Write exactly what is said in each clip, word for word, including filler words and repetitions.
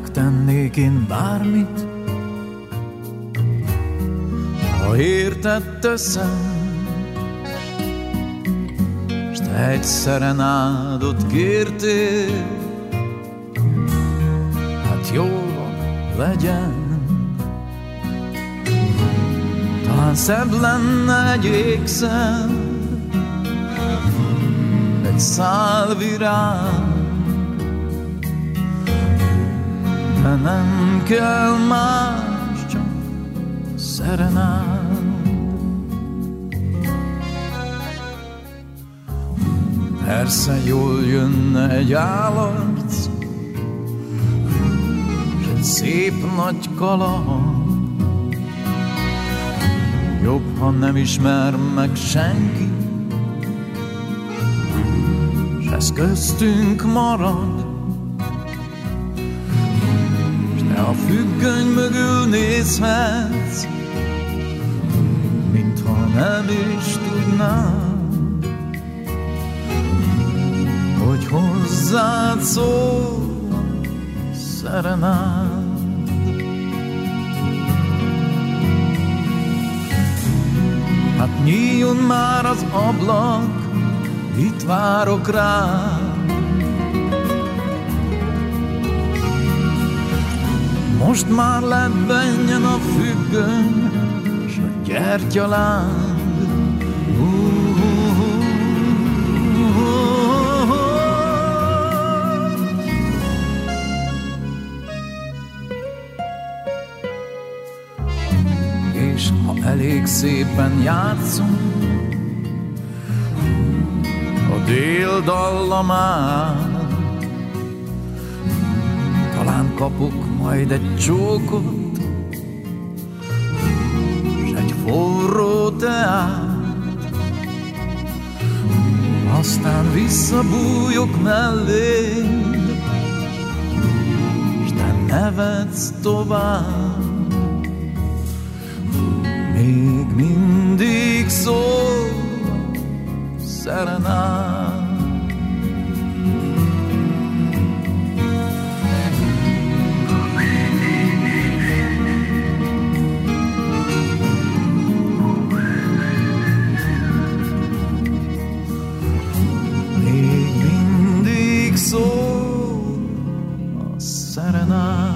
Megtennék én bármit, ha érted teszem, s te egy szerenádot kértél, hát jól van, legyen. Talán szebb lenne egy ékszer, egy szál virág, de nem kell más, csak szerenád. Persze jól jönne egy állarc, s egy szép nagy kaland. Jobb, ha nem ismer meg senki, s ez köztünk marad. S te a függöny mögül nézhetsz, mintha nem is tudnád, hogy hozzád szól a szerenád. Hát nyíljon már az ablak, itt várok rád. Most már lebbenjen a függöny, s a gyertyaláng. És ha elég szépen játszunk a dél dallamát, talán kapok majd egy csókot, s egy forró teát, aztán visszabújok melléd, s te nevetsz tovább. Még mindig szól a szerenád. Még mindig szól a szerenád.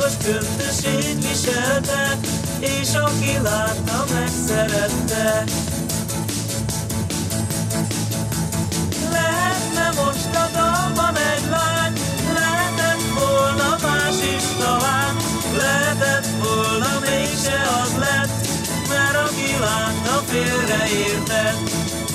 Világos köntösét viselte, és aki látta, megszerette. Lehetne most a dalban egy lány, lehetett volna más is talán, lehetett volna mégse az lett, mert aki látta, félreértett.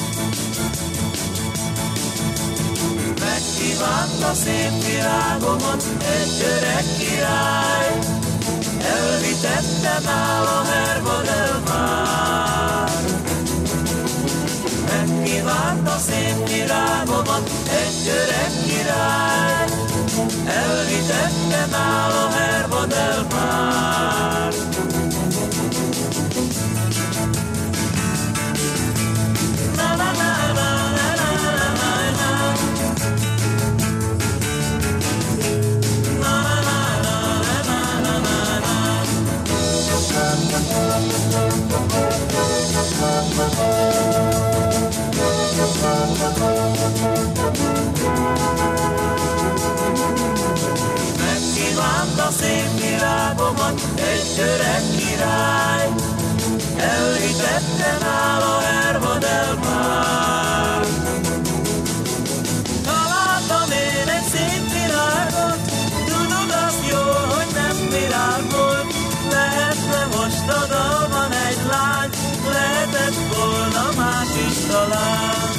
Megkívánta szép virágomat egy öreg király, elvitette nála Herva del Mar. Megkívánta szép virágomat egy öreg király, elvitette nála Herva del Mar. Na na na na na na na na. Megkívánta szép virágomat egy öreg király, elvitette nála Herva del Mar. Találtam én egy szép virágot, tudod azt jól, hogy nem virág volt. Lehetne most a dalban egy lány, lehetett volna más is talán.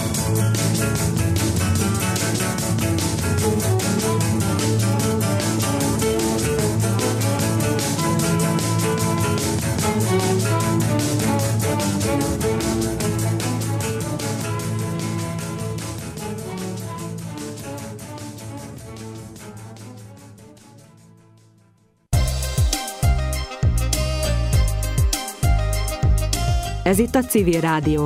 Ez itt a Civil Rádió.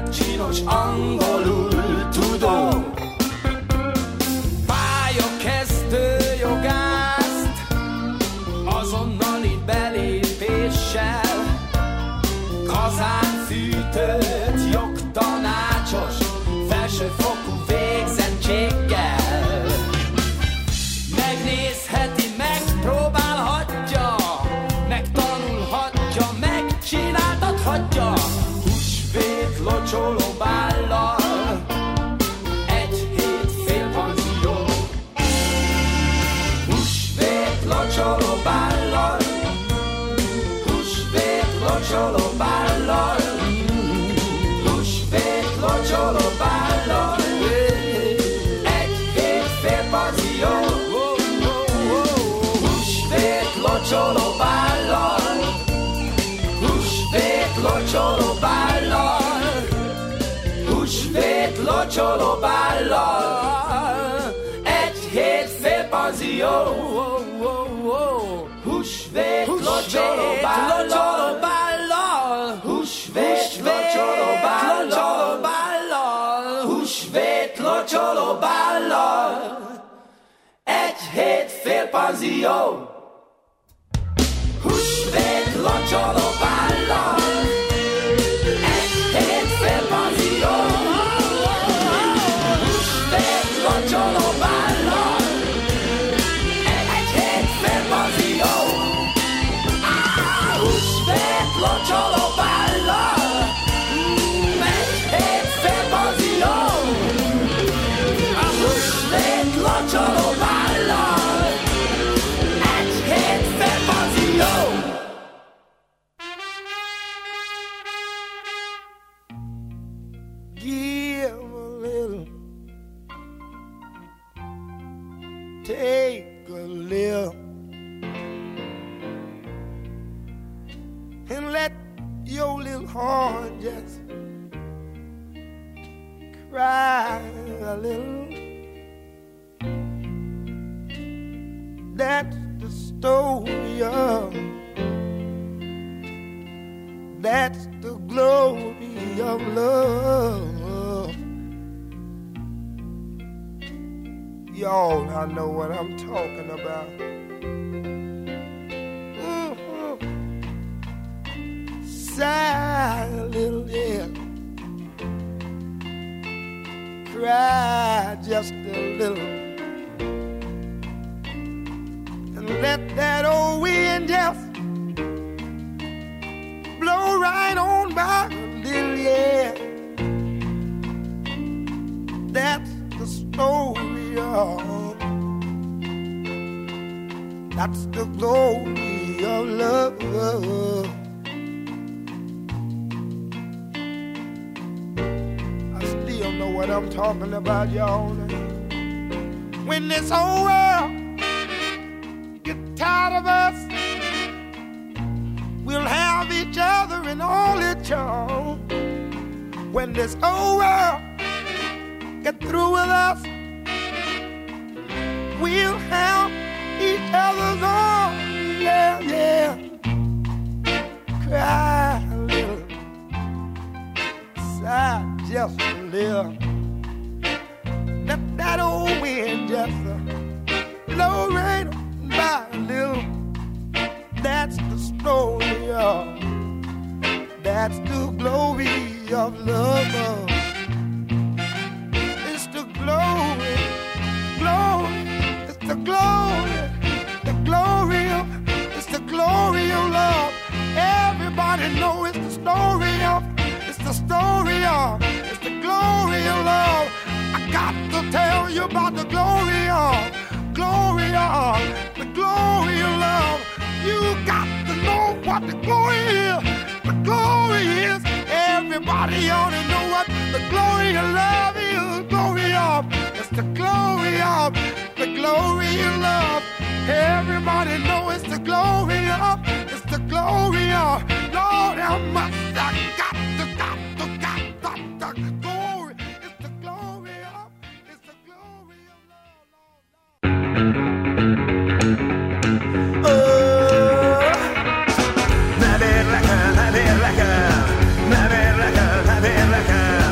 csinos angolul tudó. Pályakezdő jogászt azonnali belépéssel, kazánfűtőt jogtanácsos felsőfokú végzettséggel. Megnézheti, megpróbálhatja, megtanulhatja, megcsináltathatja húsvét locsolóbállal, egy hét félpanzió. Húsvét locsolóbállal, húsvét locsolóbállal, húsvét locsolóbállal, egy hét félpanzió. Húsvét locsolóbállal, húsvét locsolóbállal, húsvét locsolóbállal, egy hét félpanzió. Húsvét locsolóbállal, húsvét locsolóbállal, húsvét locsolóbállal, egy hét félpanzió. Húsvét locsolóbállal, egy hét félpanzió. Húsvét locsolóbállal, egy hét félpanzió. Húsvét locsolóbállal, egy hét félpanzió. Húsvét locsolóbállal, egy hét félpanzió. Give a little, take a little, and let your little heart just cry a little. That's the story of, that's the glory of love. Y'all, I know what I'm talking about. Mm-hmm. Sigh a little, yeah. Cry just a little. And let that old wind just blow right on by a little, yeah. That's the story of, that's the glory of love. I still know what I'm talking about, y'all. When this whole world get tired of us, we'll have each other and all its charm. When this whole world get through with us, we'll have each other's arms. Yeah, yeah. Cry a little, sigh just a little. Let that old wind just uh, blow right on by a little. That's the story of, that's the glory of love. It's the glory, glory, it's the glory, the glory of, it's the glory of love. Everybody know it's the story of, it's the story of, it's the glory of love. I got to tell you about the glory of, glory of, the glory of love. You got to know what the glory is. The glory is. Everybody ought to know what the glory of love is. The glory of. It's the glory of. The glory of love. Everybody know it's the glory of. It's the glory of. Lord, how much I got to, got to, got to, got to, glory. It's the glory of. It's the glory of love. Never like her, never like her, never like her, never like her.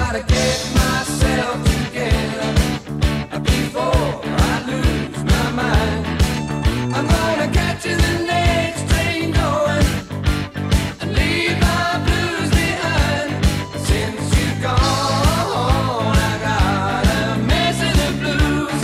gotta get myself together before I lose my mind. I'm gonna catch the next train going and leave my blues behind. Since you're gone, I got a mess in the blues.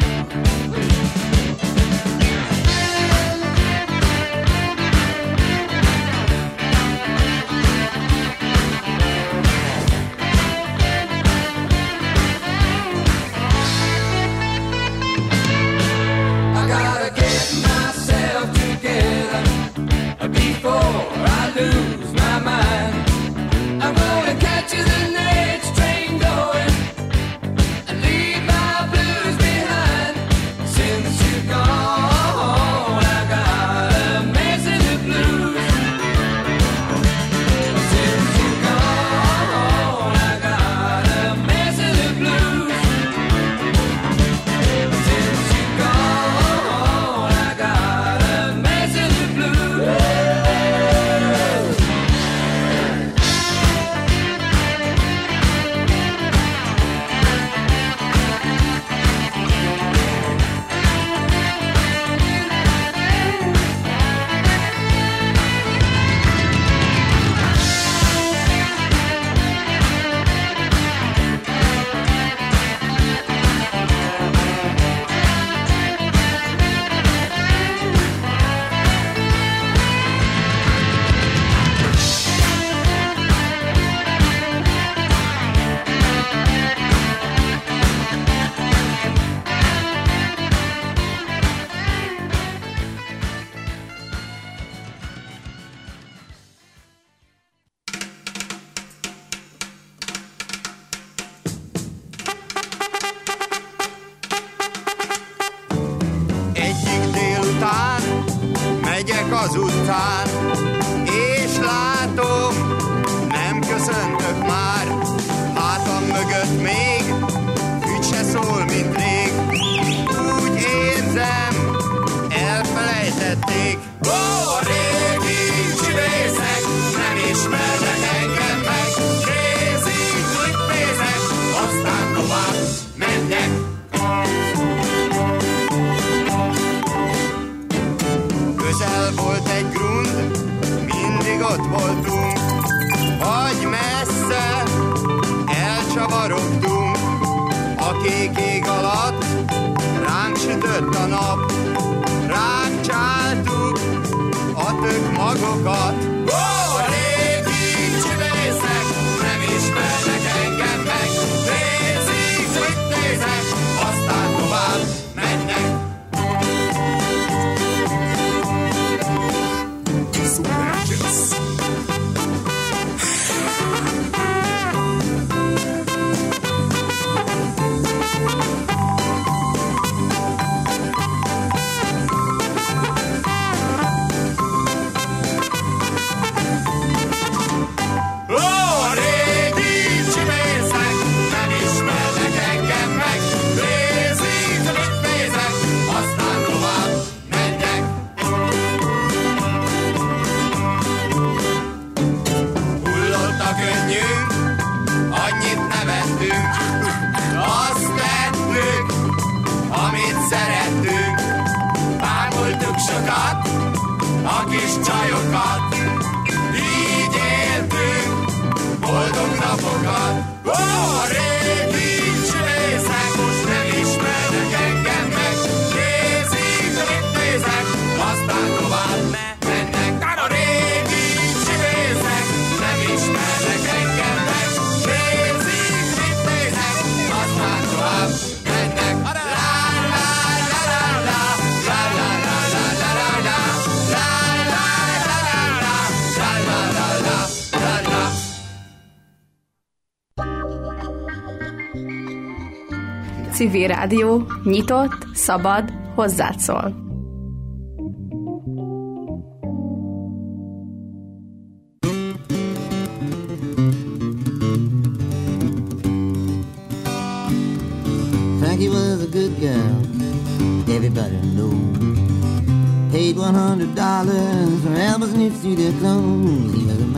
I gotta get myself together before I lose my mind. I'm gonna catch the next train going and leave my blues behind. Since you're gone, I got a mess in the blues. Since you're gone, I got a mess in the blues. Since you're gone, I got a mess in the blues. Egyik délután megyek az utcán, és látom, nem köszöntök már. Hátam mögött még ügy se szól, mint rég. Úgy érzem, elfelejtették. Ó, a régi csibészek nem ismernek engem meg. Crazy klippézek, aztán tovább mennek. Közel volt egy grund, mindig ott voltunk, vagy messze elcsavarogtunk. A kék ég alatt ránk sütött a nap, ránk csáltuk a tök magokat. Ó, a régi csibészek nem ismernek engem meg. Nézik, nézek, aztán tovább mennek. Sokat, a kis csajokat, így éltünk boldog napokat. Ó, a régi csibészek most nem ismernek engem meg. Nézik, mit nézek, aztán tovább mennek. A régi csibészek nem ismernek engem meg. Nézik, mit nézek, aztán tovább mennek. La la la la la, la la la la la la la, la la la la la, la la la la la la. Civil Rádió, nyitott, szabad, hozzád szól. Frankie was a good girl, everybody knows. Paid one hundred dollars for Elvis' new studio clothes. He was a